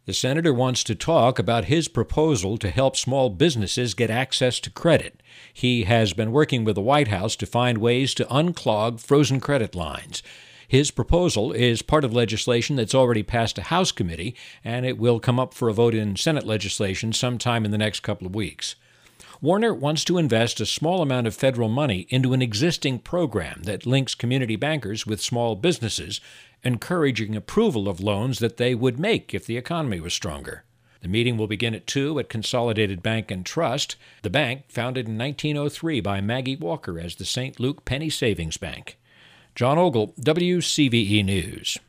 The senator wants to talk about his proposal to help small businesses get access to credit. He has been working with the White House to find ways to unclog frozen credit lines. His proposal is part of legislation that's already passed a House committee, and it will come up for a vote in Senate legislation sometime in the next couple of weeks. Warner wants to invest a small amount of federal money into an existing program that links community bankers with small businesses, encouraging approval of loans that they would make if the economy was stronger. The meeting will begin at 2 at Consolidated Bank and Trust, the bank founded in 1903 by Maggie Walker as the St. Luke Penny Savings Bank. John Ogle, WCVE News.